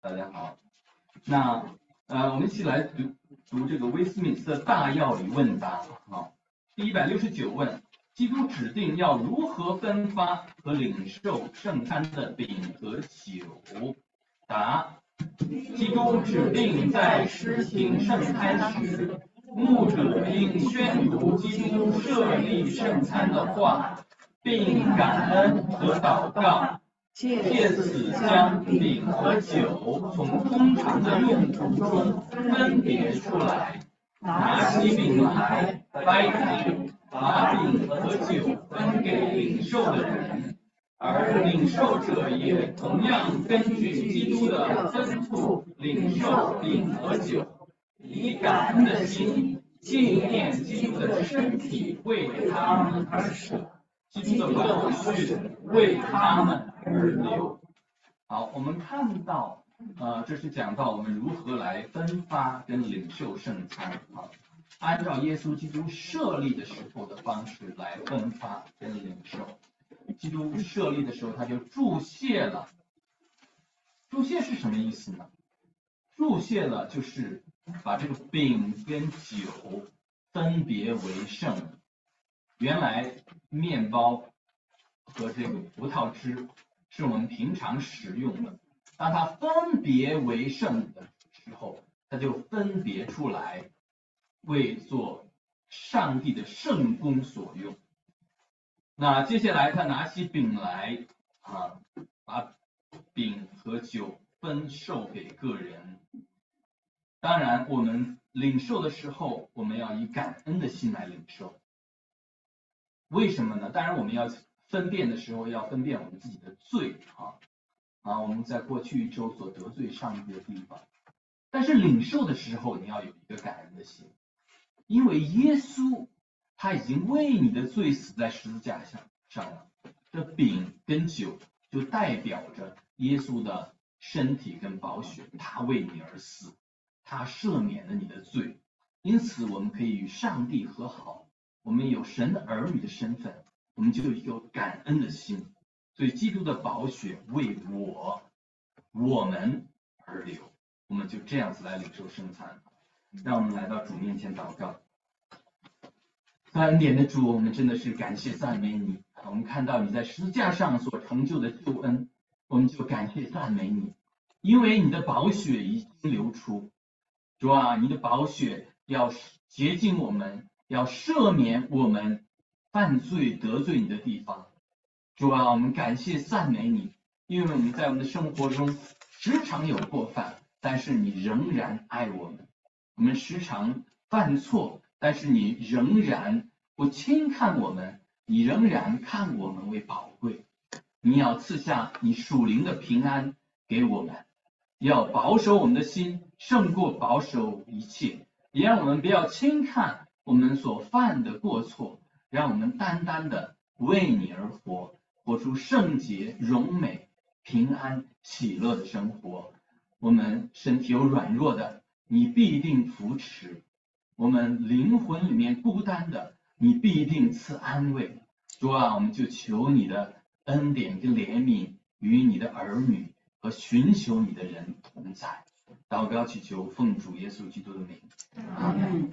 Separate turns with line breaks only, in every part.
大家好。那我们一起来读这个威斯敏斯特大要理问答啊。第169问：基督指定要如何分发和领受圣餐的饼和酒？答：基督指定在施行圣餐时，牧者应宣读基督设立圣餐的话，并感恩和祷告。借此将饼和酒从通常的用途中分别出来，拿起饼来，掰开，把饼和酒分给领受的人，而领受者也同样根据基督的吩咐领受饼和酒，以感恩的心纪念基督的身体为他们而舍，基督的宝血为他们而流。好，我们看到，这是讲到我们如何来分发跟领受圣餐啊，按照耶稣基督设立的时候的方式来分发跟领受。基督设立的时候，他就注谢了。注谢是什么意思呢？注谢了就是把这个饼跟酒分别为圣。原来面包和这个葡萄汁是我们平常食用的，当它分别为圣的时候，它就分别出来，为做上帝的圣工所用。那接下来他拿起饼来把饼和酒分授给个人。当然，我们领受的时候，我们要以感恩的心来领受。为什么呢？当然，我们要分辨的时候，要分辨我们自己的罪我们在过去一周所得罪上帝的地方。但是领受的时候，你要有一个感恩的心，因为耶稣他已经为你的罪死在十字架上了。这饼跟酒就代表着耶稣的身体跟宝血，他为你而死，他赦免了你的罪，因此我们可以与上帝和好，我们有神的儿女的身份，我们就有感恩的心。所以基督的宝血为我们而流，我们就这样子来领受圣餐。让我们来到主面前祷告。恩典的主，我们真的是感谢赞美你。我们看到你在十字架上所成就的救恩，我们就感谢赞美你，因为你的宝血已经流出。主啊，你的宝血要洁净我们，要赦免我们犯罪得罪你的地方。主啊，我们感谢赞美你，因为我们在我们的生活中时常有过犯，但是你仍然爱我们。我们时常犯错，但是你仍然不轻看我们，你仍然看我们为宝贵。你要赐下你属灵的平安给我们，要保守我们的心胜过保守一切，也让我们不要轻看我们所犯的过错，让我们单单的为你而活，活出圣洁、荣美、平安、喜乐的生活。我们身体有软弱的，你必定扶持；我们灵魂里面孤单的，你必定赐安慰。主啊，我们就求你的恩典跟怜悯与你的儿女和寻求你的人同在。祷告祈求，奉主耶稣基督的名，阿门。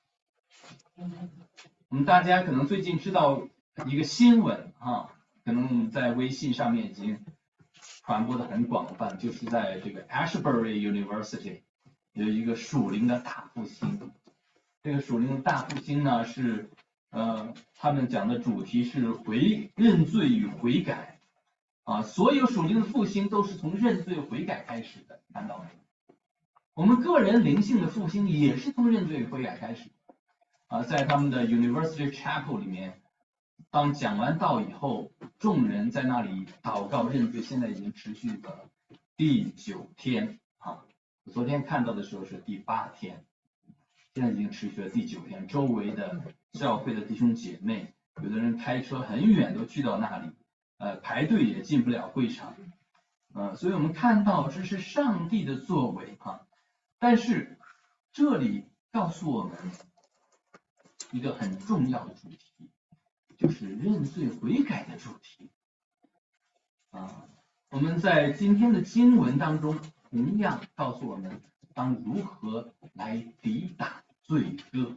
我们大家可能最近知道一个新闻可能在微信上面已经传播的很广泛，就是在这个 Ashbury University 有一个属灵的大复兴。这个属灵的大复兴呢，是他们讲的主题是认罪与悔改所有属灵的复兴都是从认罪悔改开始的，看到没有？我们个人灵性的复兴也是从认罪悔改开始在他们的 University Chapel 里面，当讲完道以后，众人在那里祷告认罪，现在已经持续了第9天昨天看到的时候是第8天，现在已经持续了第9天。周围的教会的弟兄姐妹，有的人开车很远都去到那里，排队也进不了会场，所以我们看到这是上帝的作为但是这里告诉我们一个很重要的主题，就是认罪悔改的主题我们在今天的经文当中同样告诉我们当如何来抵挡罪恶。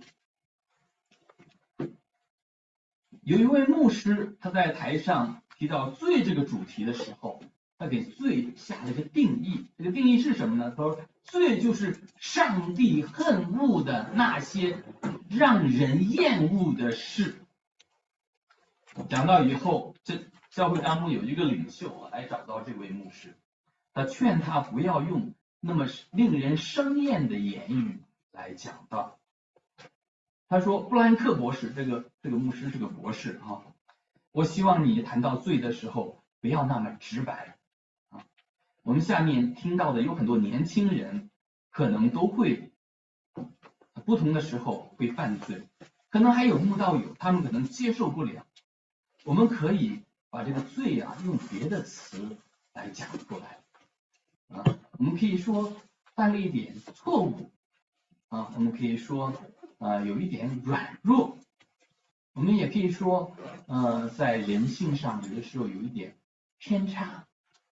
有一位牧师，他在台上提到罪这个主题的时候，他给罪下了一个定义。这个定义是什么呢？他说，罪就是上帝恨恶的那些让人厌恶的事。讲到以后，这教会当中有一个领袖来找到这位牧师，他劝他不要用那么令人生厌的言语来讲道。他说，布兰克博士，这个牧师是个博士啊，我希望你谈到罪的时候不要那么直白啊。我们下面听到的有很多年轻人可能都会不同的时候会犯罪，可能还有慕道友，他们可能接受不了。我们可以把这个罪用别的词来讲出来啊，我们可以说犯了一点错误啊，我们可以说有一点软弱，我们也可以说在人性上有的时候有一点偏差。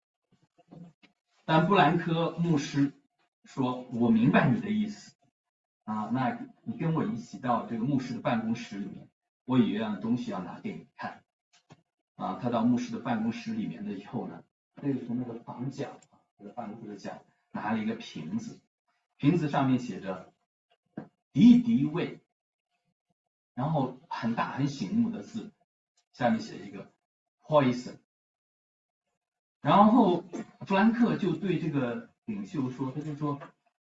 但布兰科牧师说，我明白你的意思啊，那你跟我一起到这个牧师的办公室里面，我有一样东西要拿给你看啊。他到牧师的办公室里面的以后呢，这个从那个房角这个办公室的角拿了一个瓶子，瓶子上面写着敌敌畏，然后很大很醒目的字，下面写一个 poison。然后弗兰克就对这个领袖说，他就说，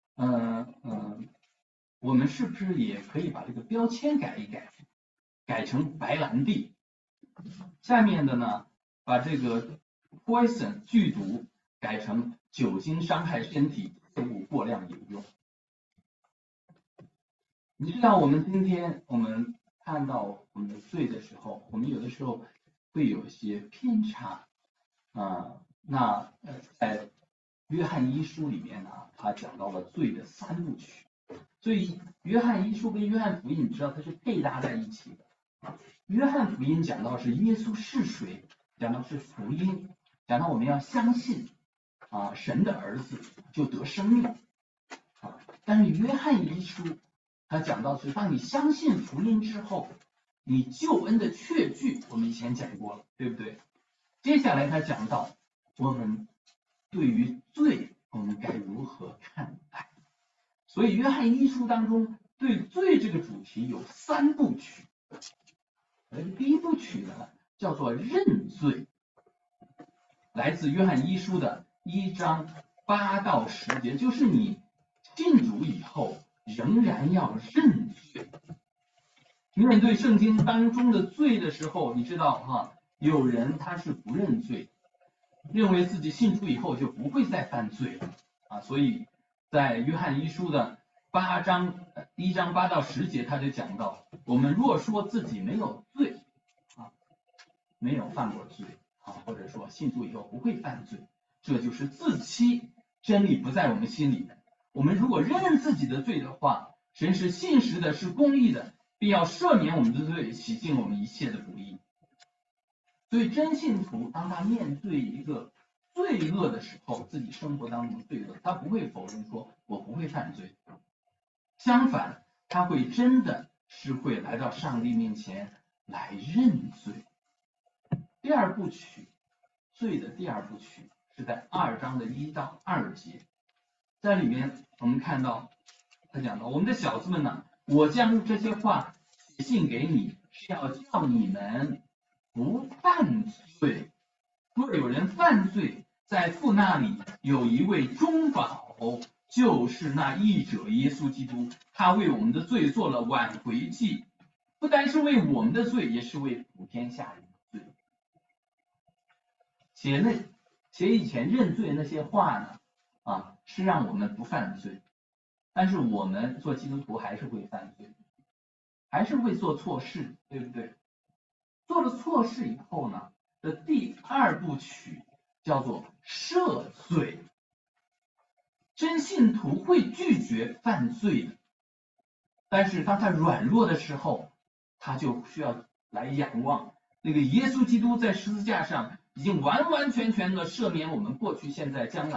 我们是不是也可以把这个标签改一改，改成白兰地？下面的呢，把这个 poison 剧毒改成酒精伤害身体，切勿过量饮用。你知道我们今天我们看到我们的罪的时候，我们有的时候会有一些偏差在约翰一书里面呢，他讲到了罪的三部曲。所以约翰一书跟约翰福音，你知道它是配搭在一起的。约翰福音讲到是耶稣是谁，讲到是福音，讲到我们要相信神的儿子就得生命但是约翰一书他讲到是当你相信福音之后，你救恩的确据，我们以前讲过了，对不对？接下来他讲到我们对于罪我们该如何看待。所以约翰一书当中对罪这个主题有三部曲。第一部曲呢叫做认罪，来自约翰一书的1章8到10节，就是你信主以后仍然要认罪。面对圣经当中的罪的时候，你知道有人他是不认罪，认为自己信主以后就不会再犯罪了所以在约翰一书的1章8到10节，他就讲到，我们若说自己没有罪没有犯过罪或者说信主以后不会犯罪，这就是自欺，真理不在我们心里的。我们如果认自己的罪的话，神是信实的，是公义的，必要赦免我们的罪，洗净我们一切的不义。所以真信徒当他面对一个罪恶的时候，自己生活当中的罪恶，他不会否认说我不会犯罪，相反他会真的是会来到上帝面前来认罪。第二部曲，罪的第二部曲是在2章的1到2节，在里面我们看到他讲到，我们的小子们呢，我将这些话写信给你，是要叫你们不犯罪。若有人犯罪，在父那里有一位中保，就是那义者耶稣基督，他为我们的罪做了挽回祭，不单是为我们的罪，也是为普天下人的罪。写以前认罪那些话呢是让我们不犯罪，但是我们做基督徒还是会犯罪，还是会做错事，对不对？做了错事以后呢，的第二部曲叫做赦罪。真信徒会拒绝犯罪的，但是当他软弱的时候，他就需要来仰望那个耶稣基督在十字架上已经完完全全的赦免我们过去、现在、将来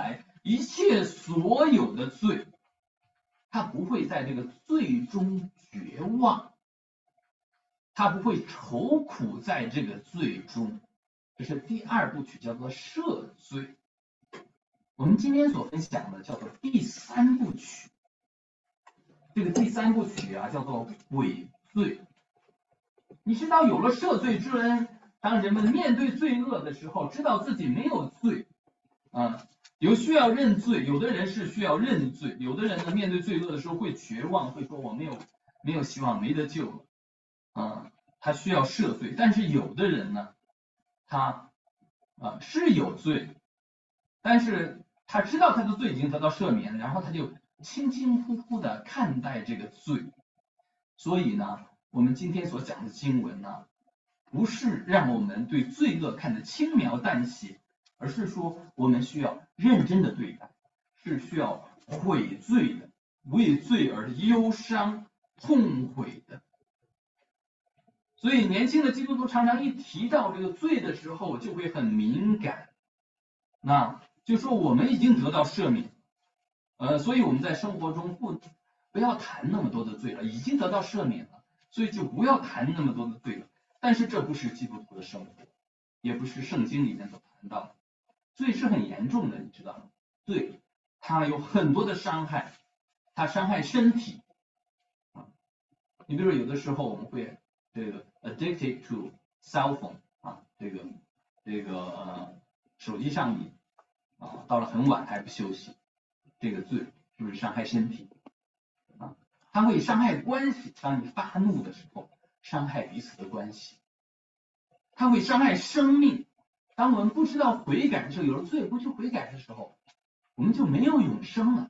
一切所有的罪，他不会在这个罪中绝望，他不会愁苦在这个罪中。这是第二部曲，叫做赦罪。我们今天所分享的叫做第三部曲。这个第三部曲啊，叫做悔罪。你知道，有了赦罪之恩，当人们面对罪恶的时候，知道自己没有罪，有需要认罪，有的人是需要认罪，有的人呢面对罪恶的时候会绝望，会说我没有希望，没得救了，他需要赦罪。但是有的人呢，他是有罪，但是他知道他的罪已经得到赦免，然后他就轻轻忽忽的看待这个罪。所以呢，我们今天所讲的经文呢，不是让我们对罪恶看得轻描淡写，而是说我们需要认真的对待，是需要悔罪的，为罪而忧伤痛悔的。所以年轻的基督徒常常一提到这个罪的时候就会很敏感，那就说我们已经得到赦免，所以我们在生活中不要谈那么多的罪了，已经得到赦免了，所以就不要谈那么多的罪了。但是这不是基督徒的生活，也不是圣经里面所谈到的。罪是很严重的，你知道吗？罪它有很多的伤害，它伤害身体你比如说有的时候我们会这个 addicted to cell phone 这个手机上瘾到了很晚还不休息，这个罪是不是伤害身体它会伤害关系，当你发怒的时候伤害彼此的关系，它会伤害生命。当我们不知道悔改的时候，有了罪不去悔改的时候，我们就没有永生了。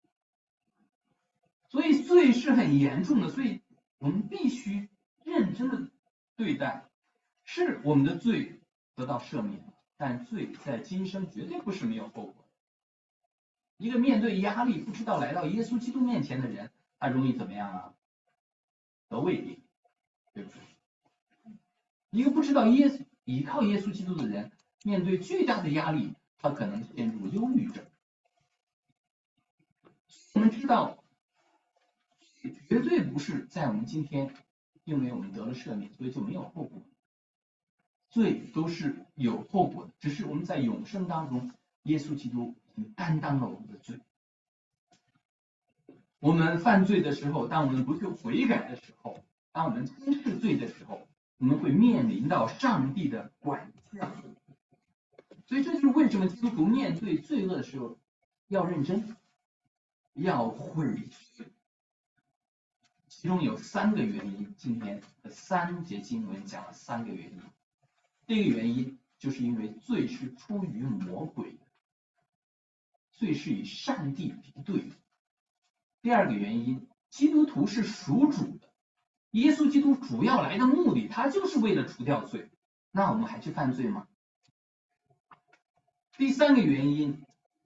所以罪是很严重的，所以我们必须认真的对待。是我们的罪得到赦免，但罪在今生绝对不是没有后果。一个面对压力不知道来到耶稣基督面前的人，他容易怎么样啊？得胃病，对不对？一个不知道依靠耶稣基督的人，面对巨大的压力，他可能陷入忧郁症。我们知道，绝对不是在我们今天，因为我们得了赦免，所以就没有后果。罪都是有后果的，只是我们在永生当中，耶稣基督已经担当了我们的罪。我们犯罪的时候，当我们不去悔改的时候，当我们轻视罪的时候，我们会面临到上帝的管教。所以这就是为什么基督徒面对罪恶的时候要认真，要悔罪。其中有3个原因，今天的3节经文讲了3个原因。第一个原因就是因为罪是出于魔鬼的，罪是与上帝敌对的。第二个原因，基督徒是属主的，耶稣基督主要来的目的，他就是为了除掉罪，那我们还去犯罪吗？第三个原因，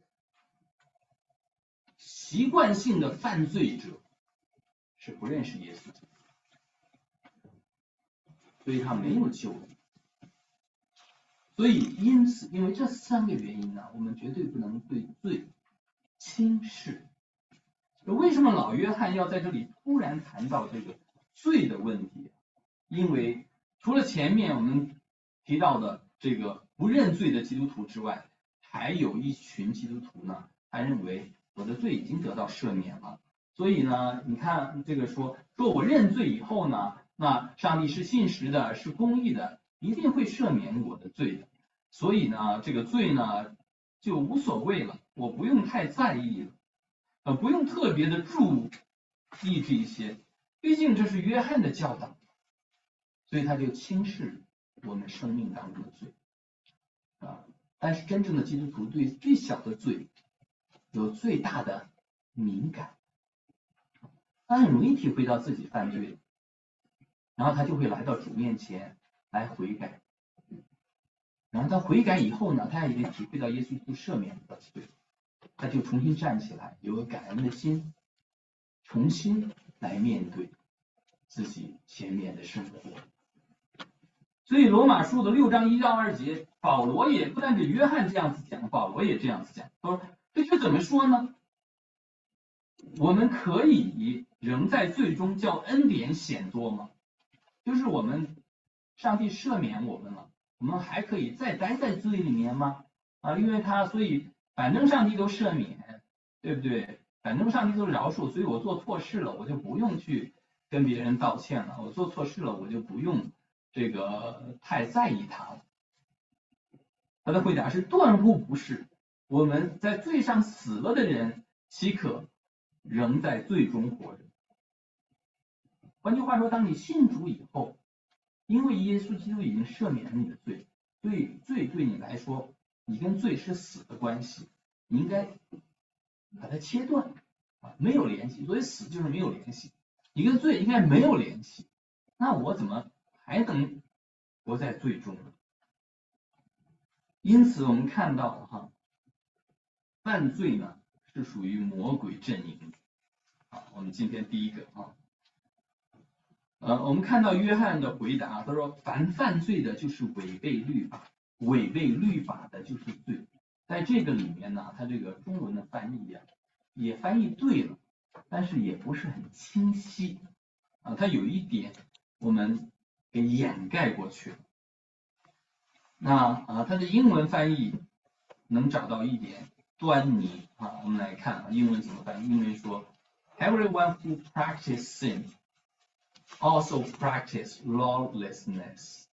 习惯性的犯罪者是不认识耶稣基督，所以他没有救恩。所以因此，因为这3个原因呢，我们绝对不能对罪轻视。为什么老约翰要在这里突然谈到这个罪的问题？因为除了前面我们提到的这个不认罪的基督徒之外，还有一群基督徒呢，他认为我的罪已经得到赦免了，所以呢，你看这个说我认罪以后呢，那上帝是信实的，是公义的，一定会赦免我的罪的，所以呢，这个罪呢就无所谓了，我不用太在意了，不用特别的注意这一些，毕竟这是约翰的教导，所以他就轻视我们生命当中的罪但是真正的基督徒对最小的罪有最大的敏感，他很容易体会到自己犯罪，然后他就会来到主面前来悔改，然后他悔改以后呢，他也体会到耶稣基督赦免的罪，他就重新站起来，有个感恩的心，重新来面对自己前面的生活。所以罗马书的6章1到2节，保罗也不但是约翰这样子讲，保罗也这样子讲，说这就怎么说呢？我们可以仍在罪中叫恩典显多吗？就是我们上帝赦免我们了，我们还可以再待在罪里面吗？因为所以反正上帝都赦免，对不对？反正上帝都饶恕，所以我做错事了，我就不用去跟别人道歉了。我做错事了，我就不用这个太在意他了。他的回答是断乎不是。我们在罪上死了的人，岂可仍在罪中活着？换句话说，当你信主以后，因为耶稣基督已经赦免了你的罪，所以罪对你来说，你跟罪是死的关系，你应该把它切断没有联系。所以死就是没有联系，你跟罪应该没有联系，那我怎么还能活在罪中呢？因此我们看到犯罪呢是属于魔鬼阵营。我们今天第一个我们看到约翰的回答，他说凡犯罪的就是违背律法，违背律法的就是罪。在这个里面呢，他这个中文的翻译也翻译对了，但是也不是很清晰他有一点我们给掩盖过去了。那他的英文翻译能找到一点端倪我们来看英文怎么翻译。英文说 Everyone who practice sin also practice lawlessness。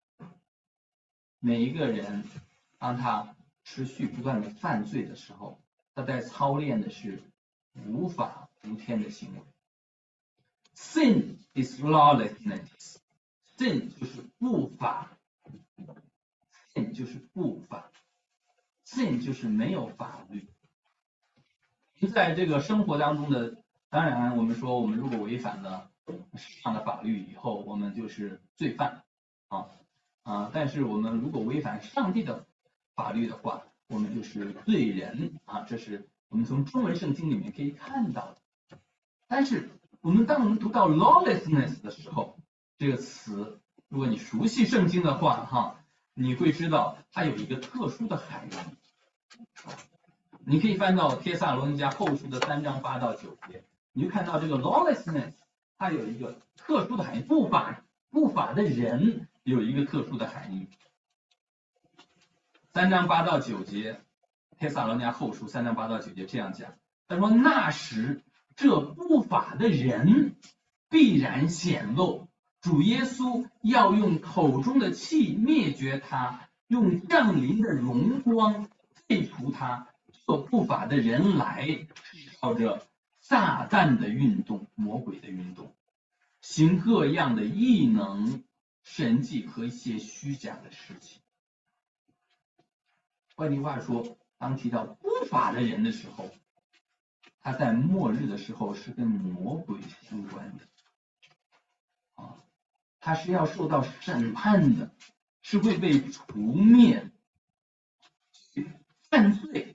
每一个人当他持续不断的犯罪的时候，他在操练的是无法无天的行为。 Sin is lawlessness。 Sin 就是不法， Sin 就是不法， Sin 就是没有法律。在这个生活当中的，当然我们说我们如果违反了世上的法律以后，我们就是罪犯但是我们如果违反上帝的法律的话，我们就是罪人这是我们从中文圣经里面可以看到的。但是当我们读到 lawlessness 的时候，这个词如果你熟悉圣经的话你会知道它有一个特殊的含义。你可以翻到帖撒罗尼迦后书的3章8到9节，你就看到这个 lawlessness 它有一个特殊的含义，不法的人有一个特殊的含义。3章8到9节，帖撒罗尼迦后书3章8到9节这样讲，他说那时这不法的人必然显露，主耶稣要用口中的气灭绝他，用降临的荣光废除他。做不法的人来，靠着撒旦的运动、魔鬼的运动，行各样的异能、神迹和一些虚假的事情。换句话说，当提到不法的人的时候，他在末日的时候是跟魔鬼相关的他是要受到审判的，是会被除灭。犯罪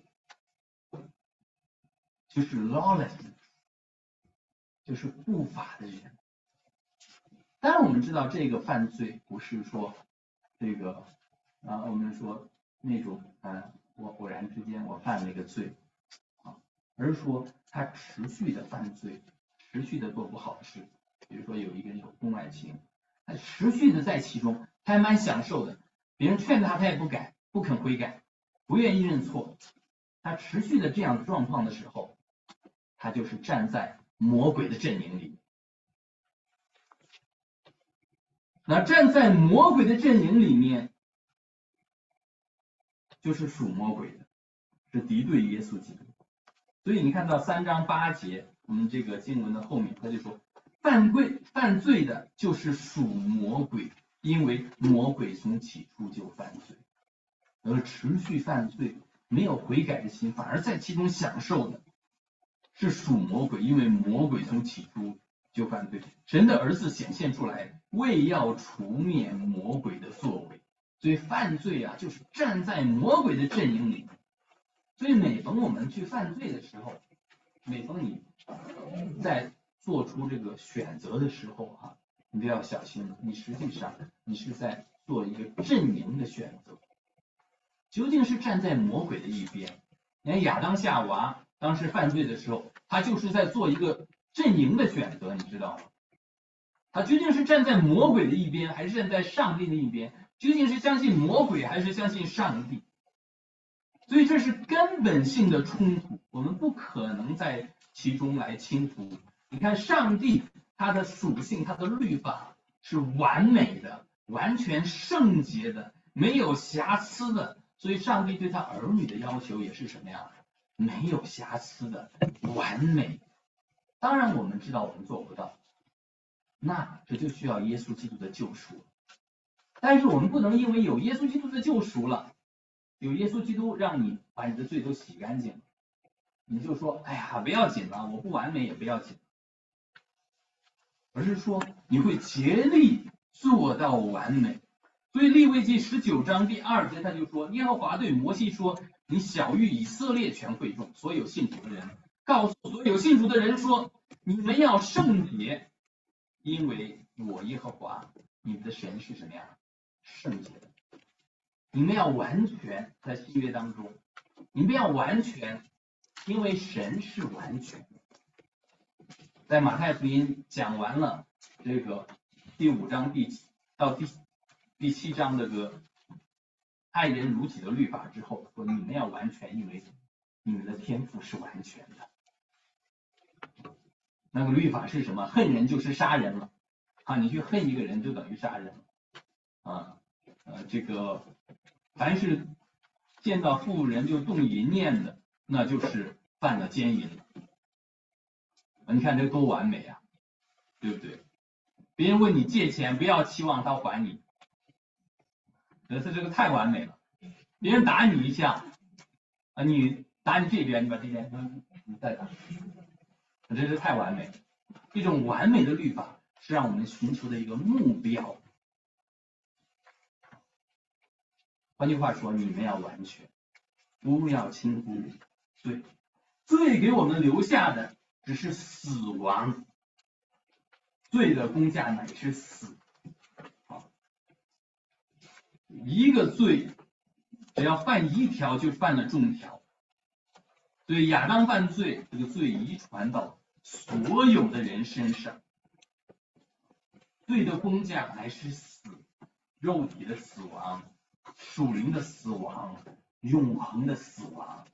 就是 lawlessness， 就是不法的人。当然我们知道这个犯罪不是说这个我们说那种我偶然之间我犯了一个罪而是说他持续的犯罪，持续的做不好的事。比如说有一个人有婚外情，他持续的在其中，他还蛮享受的，别人劝他也不改，不肯悔改，不愿意认错，他持续的这样的状况的时候，他就是站在魔鬼的阵营里。那站在魔鬼的阵营里面，就是属魔鬼的，是敌对耶稣基督。所以你看到3章8节，我们这个经文的后面他就说，犯罪的就是属魔鬼，因为魔鬼从起初就犯罪，而持续犯罪没有悔改的心，反而在其中享受的是属魔鬼，因为魔鬼从起初就犯罪。神的儿子显现出来，为要除灭魔鬼的作为。所以犯罪就是站在魔鬼的阵营里面。所以每逢我们去犯罪的时候，每逢你在做出这个选择的时候你都要小心了，你实际上你是在做一个阵营的选择，究竟是站在魔鬼的一边， 你看亚当夏娃当时犯罪的时候，他就是在做一个阵营的选择，你知道吗？他究竟是站在魔鬼的一边，还是站在上帝的一边？究竟是相信魔鬼，还是相信上帝？所以这是根本性的冲突，我们不可能在其中来倾覆。你看，上帝他的属性，他的律法是完美的，完全圣洁的，没有瑕疵的。所以，上帝对他儿女的要求也是什么样的？没有瑕疵的，完美。当然，我们知道我们做不到，那这就需要耶稣基督的救赎。但是我们不能因为有耶稣基督的救赎了，有耶稣基督让你把你的罪都洗干净，你就说哎呀不要紧了，我不完美也不要紧，而是说你会竭力做到完美。所以利未记19章第2节他就说，耶和华对摩西说，你晓谕以色列全会众所有信主的人，告诉所有信主的人说，你们要圣洁，因为我耶和华你们的神是什么样？圣洁的。你们要完全，在新约当中，你们要完全，因为神是完全的。在马太福音讲完了这个第5章到第7章这个爱人如己的律法之后，说你们要完全，因为你们的天赋是完全的。那个律法是什么？恨人就是杀人了啊！你去恨一个人就等于杀人了啊！这个凡是见到妇人就动淫念的，那就是犯了奸淫了。你看这多完美啊，对不对？别人问你借钱，不要期望他还你，这个太完美了。别人打你一下啊，你打你这边，你把这边你再打，这是太完美了。这种完美的律法是让我们寻求的一个目标。换句话说，你们要完全，不要轻忽罪。罪给我们留下的只是死亡，罪的工价乃是死。一个罪只要犯一条就犯了众条，所以亚当犯罪，这个罪遗传到所有的人身上。罪的工价乃是死，肉体的死亡，属灵的死亡，永恒的死亡。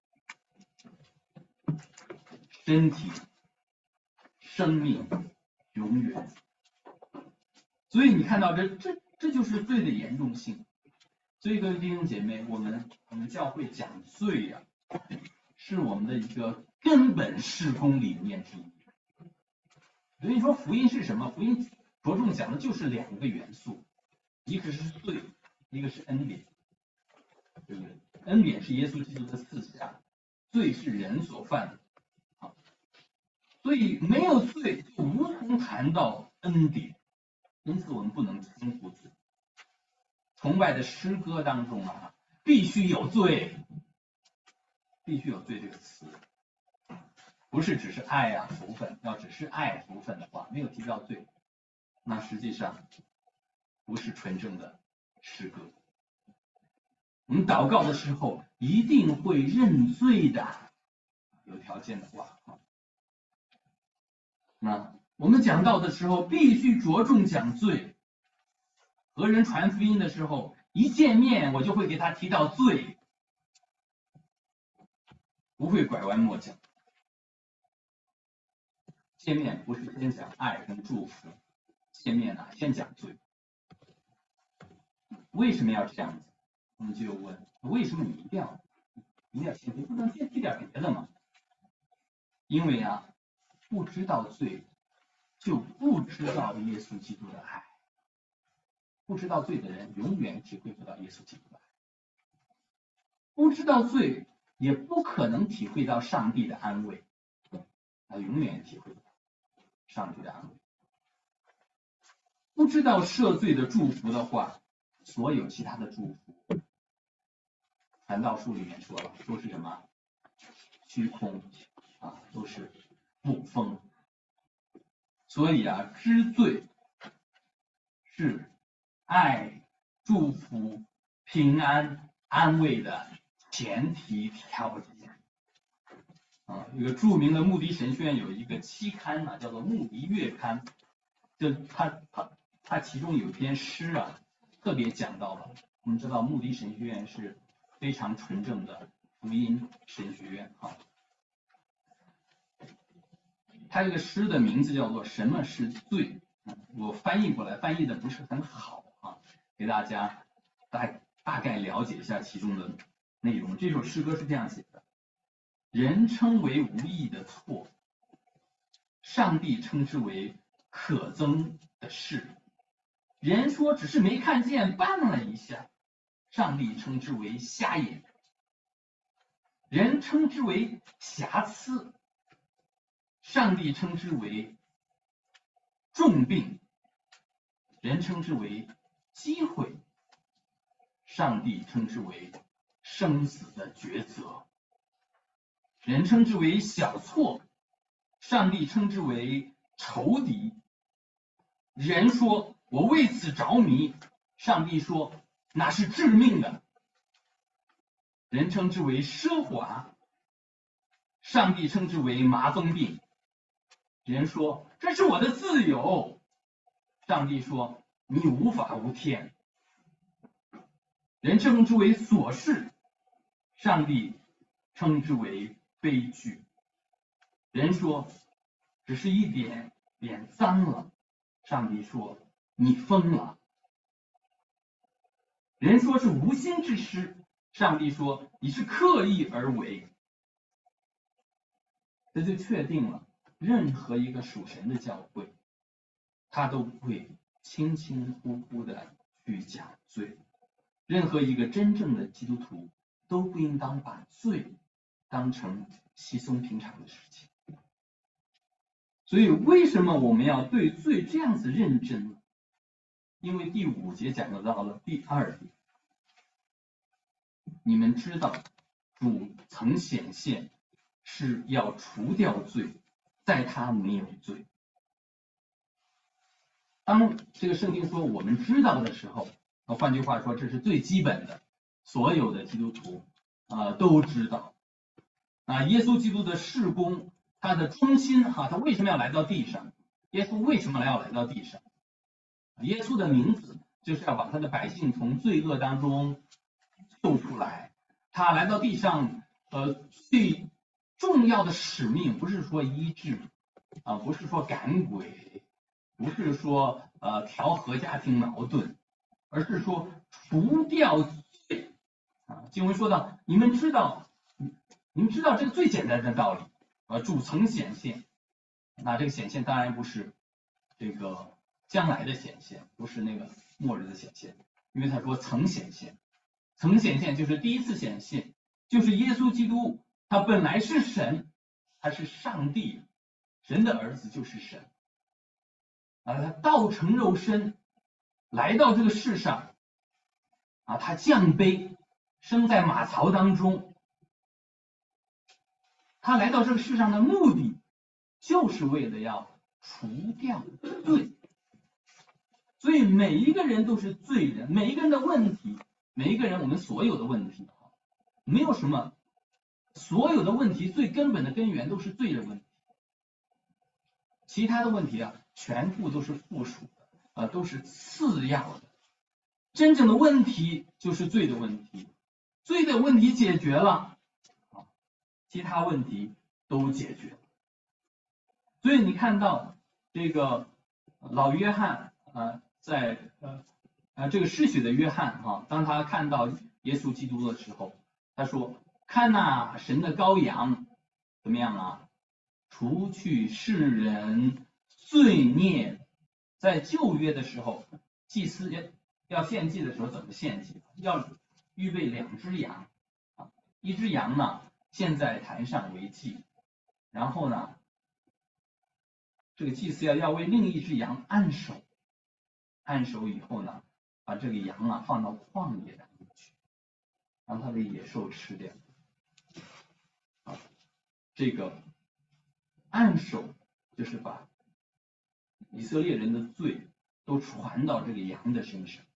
身体、生命永远。所以你看到这就是罪的严重性。所以各位弟兄姐妹，我们教会讲罪呀，是我们的一个根本事工理念之一。所以说福音是什么？福音着重讲的就是2个元素，一个是罪，一个是恩典，对不对？恩典是耶稣基督的赐下，罪是人所犯的。所以没有罪就无从谈到恩典，因此我们不能轻忽罪。崇拜的诗歌当中啊，必须有罪，必须有罪这个词，不是只是爱啊福分，要只是爱福分的话，没有提到罪，那实际上不是纯正的诗歌。我们祷告的时候一定会认罪的，有条件的话。那我们讲道的时候必须着重讲罪，和人传福音的时候，一见面我就会给他提到罪，不会拐弯抹角。见面不是先讲爱跟祝福，见面呢先讲罪。为什么要这样子？我们就问，为什么你一定要先提，不能先提点别的吗？因为啊，不知道罪，就不知道耶稣基督的爱。不知道罪的人永远体会不到耶稣基督的爱，不知道罪也不可能体会到上帝的安慰，他永远体会不到上帝的安慰。不知道赦罪的祝福的话，所有其他的祝福，传道书里面说了，都是什么？虚空啊，都是不丰。所以啊，知罪是爱、祝福、平安、安慰的前提条件。 一个著名的穆迪神学院有一个期刊叫做穆迪月刊，就它其中有一篇诗特别讲到了。我们知道穆迪神学院是非常纯正的福音神学院它这个诗的名字叫做什么是罪？我翻译过来翻译的不是很好给大家大概了解一下其中的内容。这首诗歌是这样写的：人称为无意的错，上帝称之为可憎的事。人说只是没看见，绊了一下，上帝称之为瞎眼。人称之为瑕疵，上帝称之为重病。人称之为机会，上帝称之为生死的抉择。人称之为小错，上帝称之为仇敌。人说我为此着迷，上帝说那是致命的。人称之为奢华，上帝称之为麻风病。人说这是我的自由，上帝说你无法无天。人称之为琐事，上帝称之为悲剧。人说只是一点点脏了，上帝说你疯了。人说是无心之失，上帝说你是刻意而为。这就确定了任何一个属神的教会，他都不会轻轻忽忽的去讲罪。任何一个真正的基督徒都不应当把罪当成稀松平常的事情。所以为什么我们要对罪这样子认真呢？因为第5节讲到了第2点，你们知道主曾显现是要除掉罪，在他没有罪。当这个圣经说我们知道的时候，换句话说，这是最基本的，所有的基督徒都知道耶稣基督的事工，他的中心他为什么要来到地上？耶稣为什么要来到地上？耶稣的名字就是要把他的百姓从罪恶当中救出来。他来到地上最重要的使命不是说医治不是说赶鬼，不是说调和家庭矛盾，而是说除掉罪经文说到你们知道这个最简单的道理主曾显现。那这个显现当然不是这个将来的显现，不是那个末日的显现，因为他说曾显现。曾显现就是第一次显现，就是耶稣基督他本来是神，他是上帝，神的儿子就是神他道成肉身来到这个世上他降卑生在马槽当中。他来到这个世上的目的就是为了要除掉罪。所以每一个人都是罪人，每一个人的问题，每一个人我们所有的问题没有什么，所有的问题最根本的根源都是罪的问题，其他的问题全部都是附属的都是次要的。真正的问题就是罪的问题，罪的问题解决了其他问题都解决了。所以你看到这个老约翰在这个施洗的约翰当他看到耶稣基督的时候，他说看那神的羔羊怎么样除去世人罪孽。在旧约的时候，祭司要献祭的时候怎么献祭？要预备2只羊一只羊呢献在坛上为祭，然后呢这个祭司要为另一只羊按手，按手以后呢把这个羊放到旷野当中去，让它的野兽吃掉这个按手就是把以色列人的罪都传到这个羊的身上，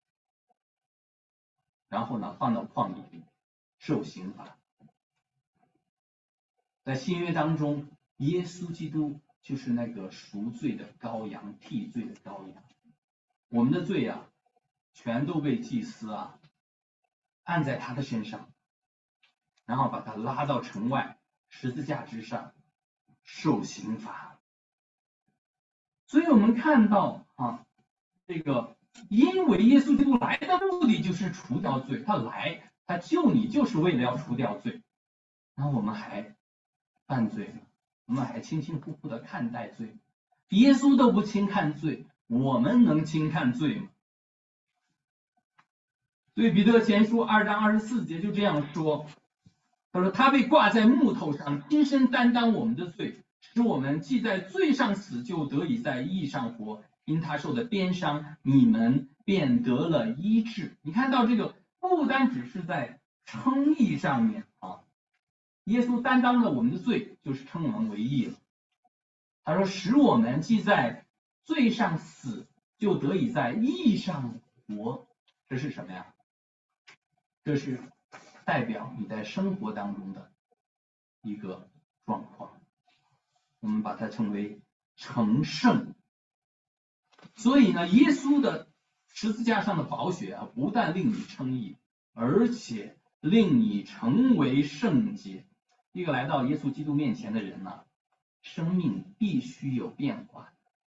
然后呢放到旷野里受刑罚。 在新约当中，耶稣基督就是那个赎罪的羔羊，替罪的羔羊。我们的罪啊，全都被祭司啊按在他的身上，然后把他拉到城外十字架之上受刑罚。所以我们看到啊，这个因为耶稣基督来的目的就是除掉罪，他救你就是为了要除掉罪。然后我们还犯罪了，我们还轻轻忽忽的看待罪，耶稣都不轻看罪，我们能轻看罪吗？所以彼得前书2章24节就这样说，他说他被挂在木头上，亲身担当我们的罪，使我们既在罪上死，就得以在义上活。因他受的鞭伤，你们便得了医治。你看到这个不单只是在称义上面啊，耶稣担当了我们的罪，就是称我们为义了。他说使我们既在罪上死，就得以在义上活。这是什么呀？这是代表你在生活当中的一个状况，我们把它称为成圣。所以呢，耶稣的十字架上的宝血啊，不但令你称义，而且令你成为圣洁。一个来到耶稣基督面前的人呢，生命必须有变化。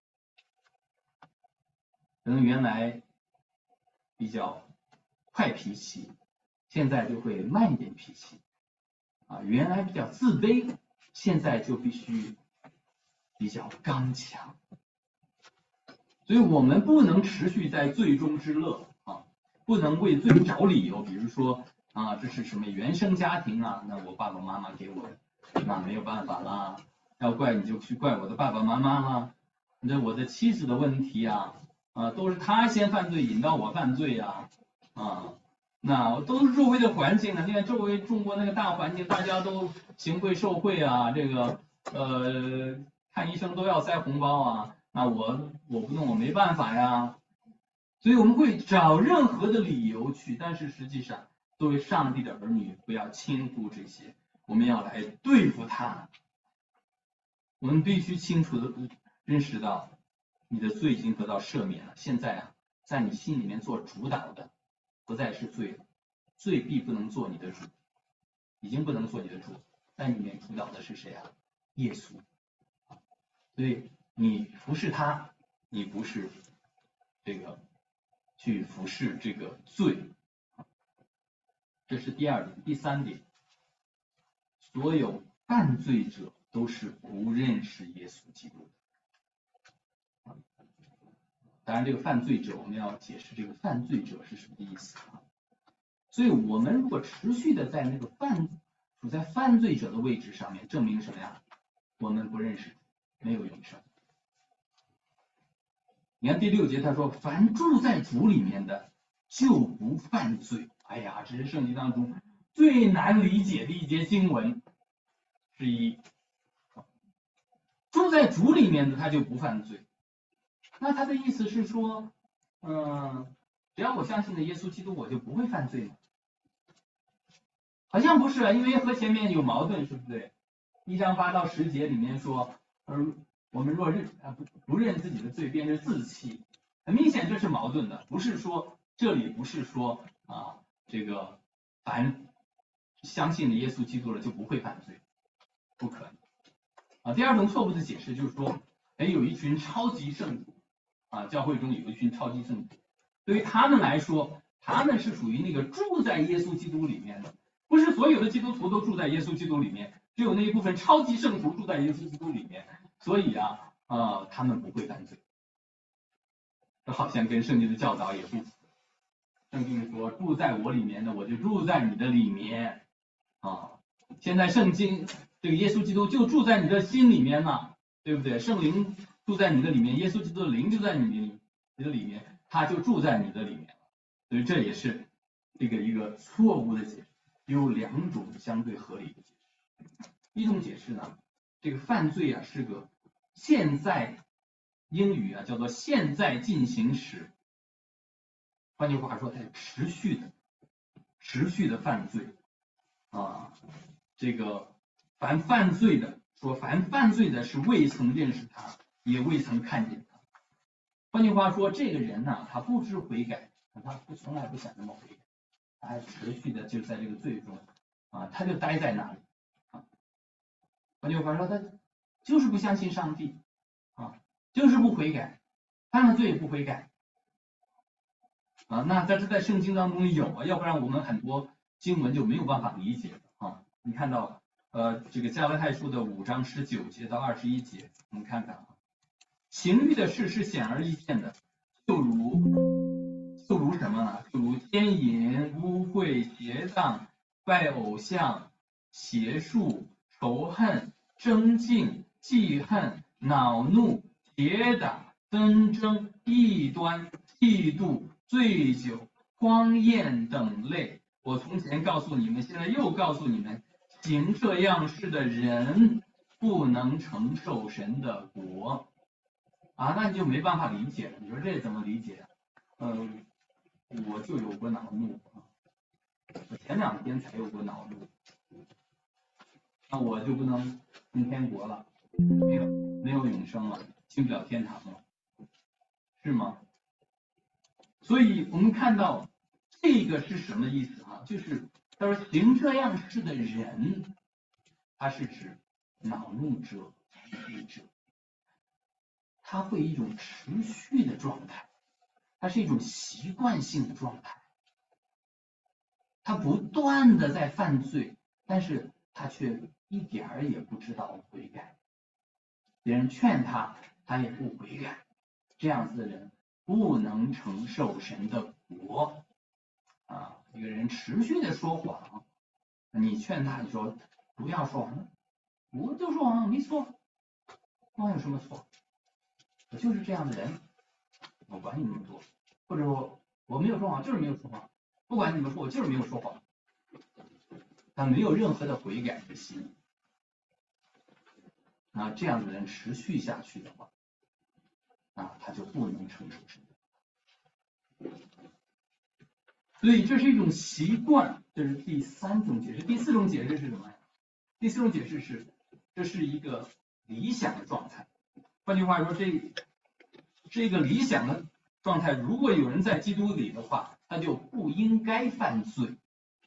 可能原来比较快脾气，现在就会慢一点脾气啊，原来比较自卑，现在就必须比较刚强。所以我们不能持续在罪中之乐啊，不能为罪找理由，比如说啊，这是什么原生家庭啊，那我爸爸妈妈给我的，那没有办法啦，要怪你就去怪我的爸爸妈妈啦，那我的妻子的问题啊，都是他先犯罪引到我犯罪呀，那都是周围的环境啊，你看周围中国那个大环境，大家都行贿受贿啊，这个看医生都要塞红包啊，那我不弄我没办法呀，所以我们会找任何的理由去，但是实际上作为上帝的儿女，不要轻忽这些，我们要来对付他。我们必须清楚的认识到，你的罪已经得到赦免了，现在啊，在你心里面做主导的不再是罪了，罪必不能做你的主，已经不能做你的主，在里面主导的是谁啊？耶稣。所以你服侍他，你不是这个去服侍这个罪。这是第二点。第三点，所有犯罪者都是不认识耶稣基督的。当然，这个犯罪者我们要解释这个犯罪者是什么意思啊？所以我们如果持续的在那个处在犯罪者的位置上面，证明什么呀？我们不认识，没有永生。你看第6节他说，凡住在主里面的就不犯罪。哎呀，这是圣经当中最难理解的一节经文之一。住在主里面的他就不犯罪，那他的意思是说，只要我相信的耶稣基督，我就不会犯罪吗？好像不是啊，因为和前面有矛盾，是不对？1章8到10节里面说，我们若不认自己的罪，便是自欺。很明显这是矛盾的，不是说这里不是说这个凡相信了耶稣基督了就不会犯罪，不可能。第二种错误的解释就是说，有一群超级圣徒教会中有一群超级圣徒，对于他们来说，他们是属于那个住在耶稣基督里面的，不是所有的基督徒都住在耶稣基督里面，只有那一部分超级圣徒住在耶稣基督里面，所以他们不会犯罪。这好像跟圣经的教导也不符。圣经说住在我里面的，我就住在你的里面现在圣经这个耶稣基督就住在你的心里面呢，对不对？圣灵住在你的里面，耶稣基督的灵就在你的里面，他就住在你的里面。所以这也是这个一个错误的解释，有2种相对合理的解释。一种解释呢，这个犯罪是个现在英语叫做现在进行时，换句话说，它是持续的犯罪这个凡犯罪的是未曾认识他，也未曾看见他。换句话说，这个人呢，他不知悔改，他从来不想那么悔改，他还持续的就在这个罪中啊，他就待在那里啊。换句话说，他就是不相信上帝啊，就是不悔改，犯了罪也不悔改啊。那在圣经当中有啊，要不然我们很多经文就没有办法理解啊。你看到这个加拉太书的5章19节到21节，我们看看啊，情欲的事是显而易见的，就如什么呢？就如奸淫、污秽、邪荡、拜偶像、邪术、仇恨、争竞、记恨、恼怒、结党、纷争、异端、嫉妒、醉酒、荒宴等类。我从前告诉你们，现在又告诉你们，行这样事的人不能承受神的国。啊，那你就没办法理解了。你说这怎么理解？我就有过恼怒啊，我前2天才有过恼怒，那我就不能进天国了，没有永生了，进不了天堂了，是吗？所以我们看到这个是什么意思啊？就是他说行这样事的人，他是指恼怒者、嫉妒者，他会一种持续的状态，它是一种习惯性的状态。他不断的在犯罪，但是他却一点儿也不知道悔改。别人劝他，他也不悔改。这样子的人不能承受神的国啊！一个人持续的说谎，你劝他，你说不要说谎，我就说谎，没错，我有什么错？我就是这样的人，我管你那么多，或者说我没有说谎，就是没有说谎，不管你们说，我就是没有说谎。他没有任何的悔改之心啊，这样的人持续下去的话，啊，他就不能承受神的。所以这是一种习惯，这是第3种解释。第4种解释是什么呀？第4种解释是，这是一个理想的状态。换句话说，这个理想的状态，如果有人在基督里的话，他就不应该犯罪。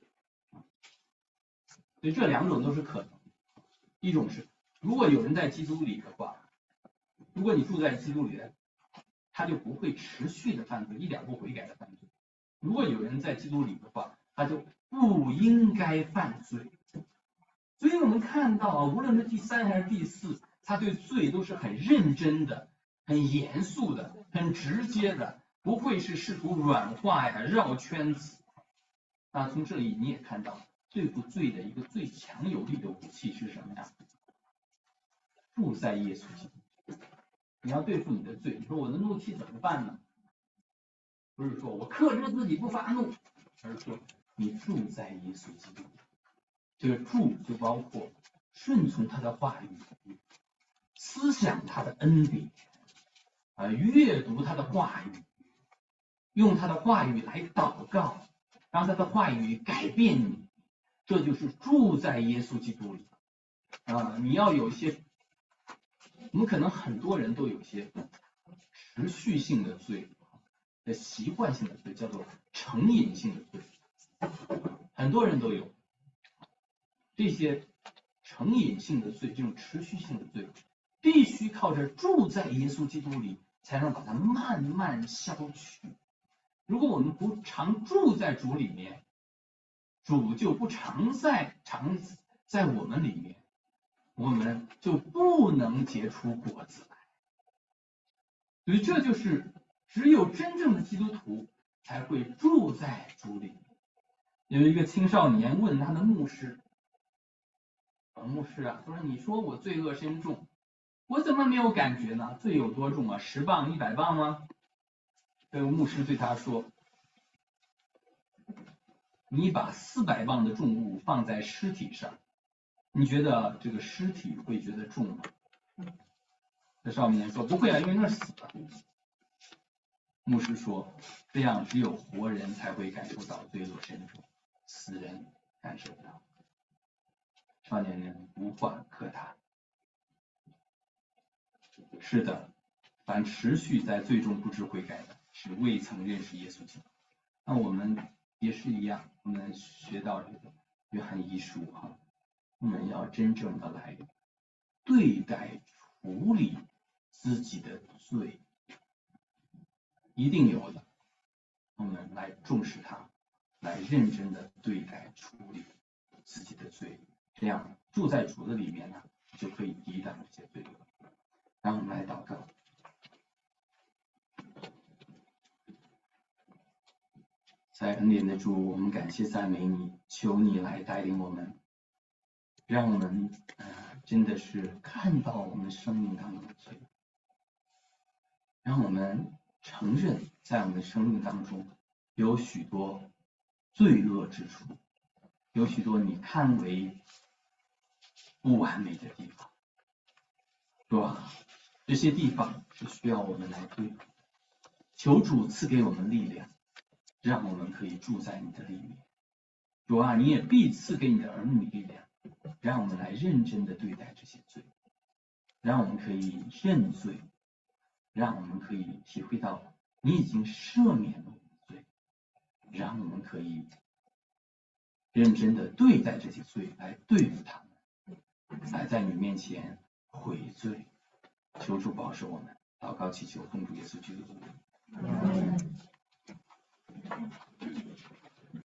所以这2种都是可能。一种是，如果有人在基督里的话，如果你住在基督里，他就不会持续的犯罪，一点不悔改的犯罪。如果有人在基督里的话，他就不应该犯罪。所以我们看到，无论是第3还是第4，他对罪都是很认真的、很严肃的、很直接的，不会是试图软化呀、绕圈子。那从这里你也看到，对付罪的一个最强有力的武器是什么呀？住在耶稣基督。你要对付你的罪，你说我的怒气怎么办呢？不是说我克制自己不发怒，而是说你住在耶稣基督。这个住就包括顺从他的话语，思想他的恩典，阅读他的话语，用他的话语来祷告，让他的话语改变你。这就是住在耶稣基督里啊！你要有一些，我们可能很多人都有一些持续性的罪的习惯性的罪，叫做成瘾性的罪，很多人都有这些成瘾性的罪，这种持续性的罪，必须靠着住在耶稣基督里，才能把它慢慢消去。如果我们不常住在主里面，主就不常在我们里面，我们就不能结出果子来。所以这就是只有真正的基督徒才会住在主里。有一个青少年问他的牧师，牧师啊，他说你说我罪恶深重，我怎么没有感觉呢？罪有多重啊？10磅、100磅吗？这个牧师对他说，你把400磅的重物放在尸体上，你觉得这个尸体会觉得重吗？这少年说不会啊，因为那死了。牧师说，这样只有活人才会感受到罪恶深重，死人感受不到。 少年人无话可答。是的，凡持续在最终不知悔改的，是未曾认识耶稣基督。那我们也是一样，我们学到这个约翰一书我们要真正的来对待处理自己的罪，一定有的，我们来重视它，来认真的对待处理自己的罪，这样住在主的里面呢，就可以抵挡这些罪恶。让我们来祷告。在恩典的主，我们感谢赞美你，求你来带领我们，让我们真的是看到我们生命当中的罪，让我们承认在我们生命当中有许多罪恶之处，有许多你看为不完美的地方，是吧？这些地方是需要我们来对付的。求主赐给我们力量，让我们可以住在你的里面。主啊，你也必赐给你的儿女力量，让我们来认真的对待这些罪，让我们可以认罪，让我们可以体会到你已经赦免了我们的罪，让我们可以认真的对待这些罪，来对付他们，来在你面前悔罪。求主保守我们，祷告祈求奉主耶稣基督的名。